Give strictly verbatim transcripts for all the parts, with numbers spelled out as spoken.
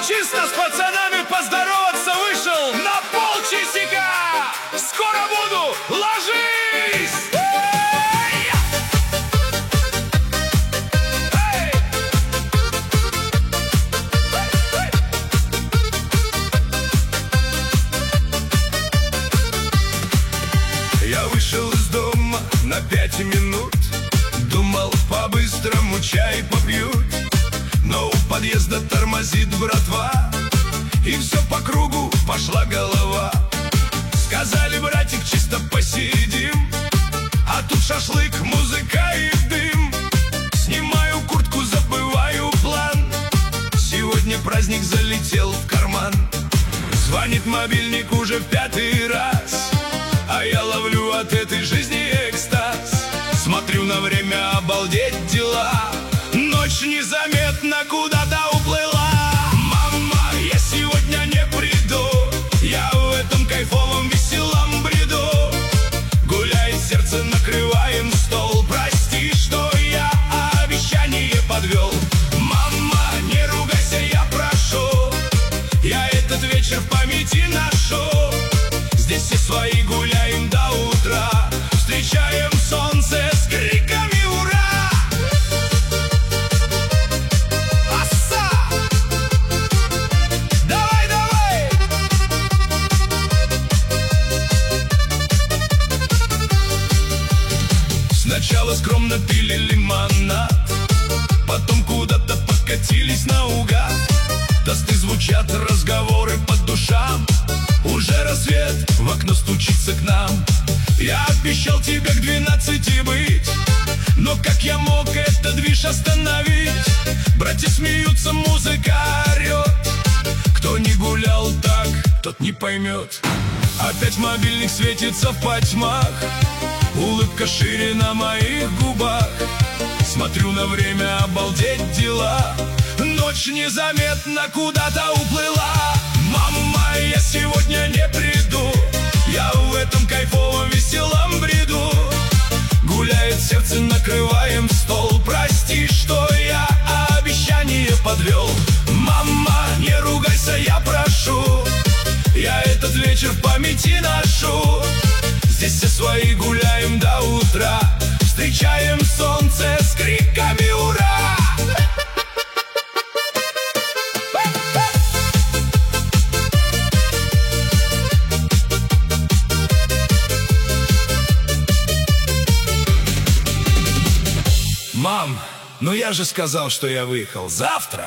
Чисто с пацанами поздороваться вышел на полчасика. Скоро буду, ложись! Я вышел из дома на пять минут, думал, по-быстрому чай попьют, но у подъезда тормозит братва, и все по кругу пошла голова. Сказали, братик, чисто посидим, а тут шашлык, музыка и дым. Снимаю куртку, забываю план, сегодня праздник залетел в карман. Звонит мобильник уже в пятый раз, а я ловлю от этой жизни экстаз. Смотрю на время, обалдеть дела, ночь незаметно куда-то уплыла. Мама, я сегодня не приду, я в этом кайфовом веселом бреду. Гуляет сердце, накрываем стол. Прости, что я обещание подвел. Мама, не ругайся, я прошу, я этот вечер в памяти ношу. Здесь все свои, гуляем до утра, встречаем солнце с криками ура! Аса! Давай, давай! Сначала скромно пили лимонад, потом куда-то подкатились наугад. Тосты звучат, разговоры по душам, уже рассвет в окно стучится к нам. Я обещал тебе к двенадцати быть, но как я мог этот движ остановить? Братья смеются, музыка орет, кто не гулял так, тот не поймет. Опять мобильник светится в потьмах, улыбка шире на моих губах. Смотрю на время, обалдеть дела, ночь незаметно куда-то уплыла. Мама, я сегодня не приду, я в этом кайфовом веселом бреду. Гуляет сердце, накрываем стол. Прости, что я обещание подвел. Мама, не ругайся, я прошу, я этот вечер в памяти ношу. Здесь все свои, гуляем до утра, встречаем солнце с криками ура! Мам, ну я же сказал, что я выехал завтра.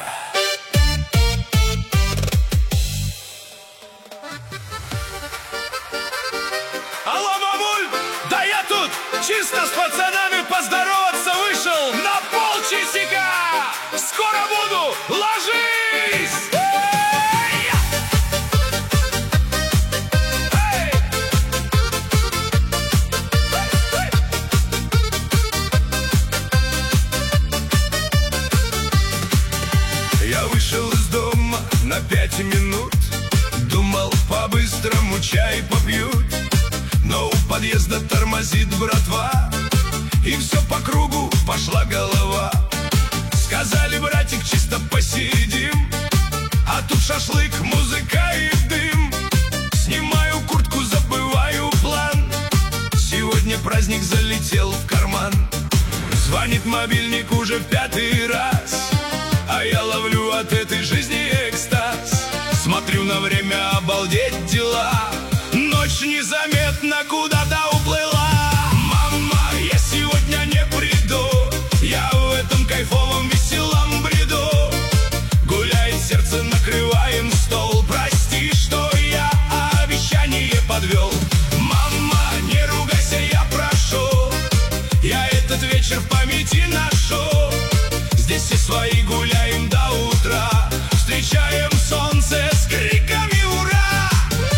Алло, мамуль, да я тут чисто с пацанами поздороваться вышел на полчасика. Скоро буду, ложись! Я вышел из дома на пять минут, думал, по-быстрому чай попьют, но у подъезда тормозит братва, и все по кругу пошла голова. Сказали, братик, чисто посидим, а тут шашлык, музыка и дым. Снимаю куртку, забываю план, сегодня праздник залетел в карман. Звонит мобильник уже в пятый раз, а я ловлю от этой жизни экстаз. Смотрю на время, обалдеть дела, ночь незаметно куда-то уплыла. Мама, я сегодня не приду, я в этом кайфовом веселом бреду. Гуляет сердце, накрываем стол. Прости, что я обещание подвел. Мама, не ругайся, я прошу, я этот вечер в памяти ношу. Здесь все свои, гуляем до утра, встречаем солнце с криками ура!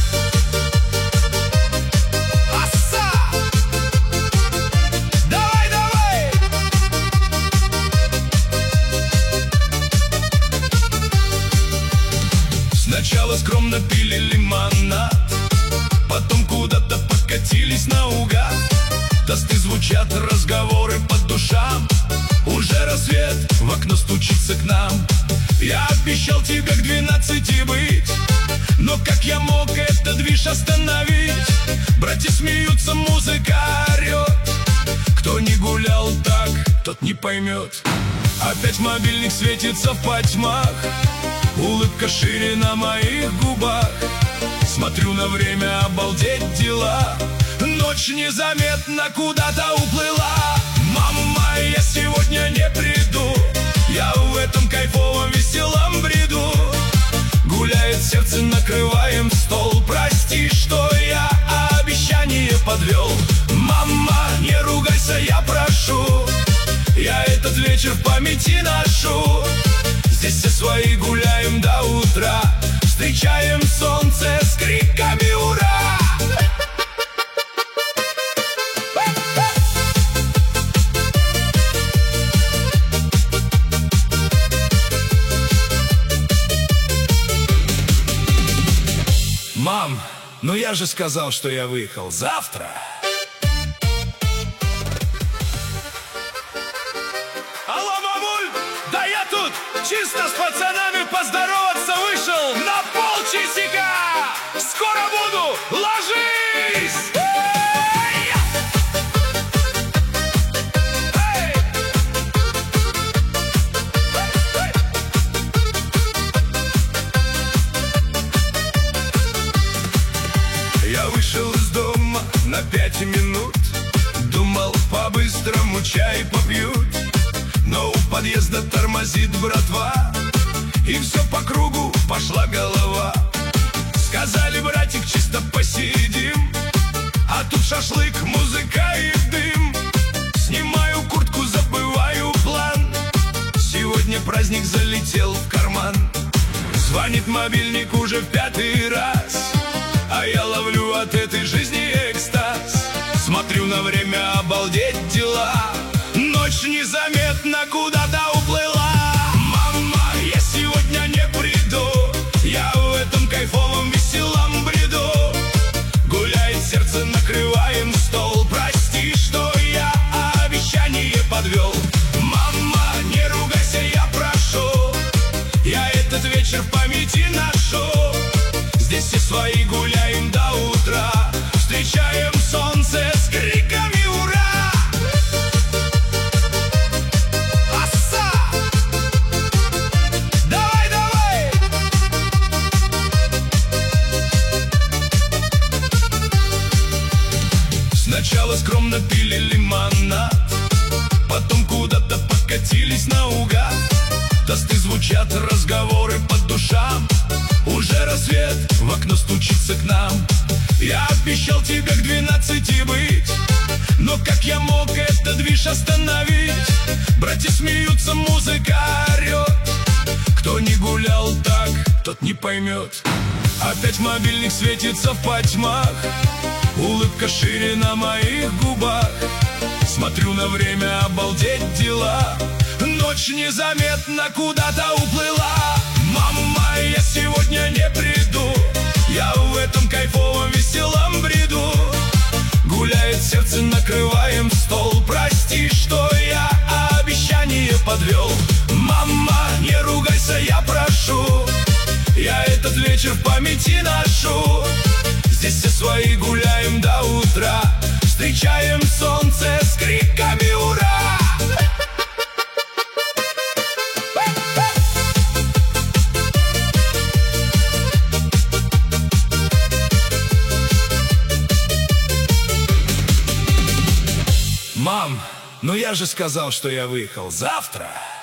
Аса! Давай, давай! Сначала скромно пили лимонад, потом куда-то подкатились наугад. Тосты звучат, разговоры по душам, уже рассвет в окно стучится к нам. Я обещал тебе к двенадцати остановить. Братья смеются, музыка орет. Кто не гулял так, тот не поймет. Опять мобильник светится в потьмах, улыбка шире на моих губах. Смотрю на время, обалдеть дела. Ночь незаметно куда-то уплыла. Мама, я сегодня не приду, я в этом кайфовом веселом бреду. Гуляет сердце, накрываем стол. Прости, что я обещание подвел. Мама, не ругайся, я прошу, я этот вечер в памяти ношу. Здесь все свои гуляем до утра, встречаем солнце с криками «Ура!». Мам, ну я же сказал, что я выехал завтра. Алло, мамуль, да я тут чисто с пацанами поздороваться вышел на полчасика. Скоро буду, ложись! Я вышел из дома на пять минут, думал, по-быстрому чай попьют. Но у подъезда тормозит братва, и все по кругу пошла голова. Сказали, братик, чисто посидим, а тут шашлык, музыка и дым. Снимаю куртку, забываю план, сегодня праздник залетел в карман. Звонит мобильник уже в пятый раз, а я ловлю от этой жизни экстаз. Смотрю на время, обалдеть дела. Ночь незаметно куда-то уплыла. Мама, я сегодня не приду, я в этом кайфовом веселом бреду. Гуляет сердце, накрываем стол. Прости, что я обещание подвел. Мама, не ругайся, я прошу, я этот вечер в памяти ношу. Здесь все свои гуляем до утра, встречаем солнце с криками «Ура!». Асса! Давай, давай! Сначала скромно пили лимонад, потом куда-то подкатились наугад. Тосты звучат, разговоры по душам. Уже рассвет в окно стучится к нам. Я обещал тебе к двенадцати быть, но как я мог этот движ остановить? Братья смеются, музыка орет. Кто не гулял так, тот не поймет. Опять мобильник светится в потьмах, улыбка шире на моих губах. Смотрю на время, обалдеть дела. Ночь незаметно куда-то уплыла. Мама, я сегодня не приду, я в этом кайфовом веселом бреду. Гуляет сердце, накрываем стол. Прости, что я обещание подвел. Мама, не ругайся, я прошу, я этот вечер в памяти ношу. Здесь все свои гуляем до утра, встречаем солнце с криками «Ура!». Мам, ну я же сказал, что я выехал завтра.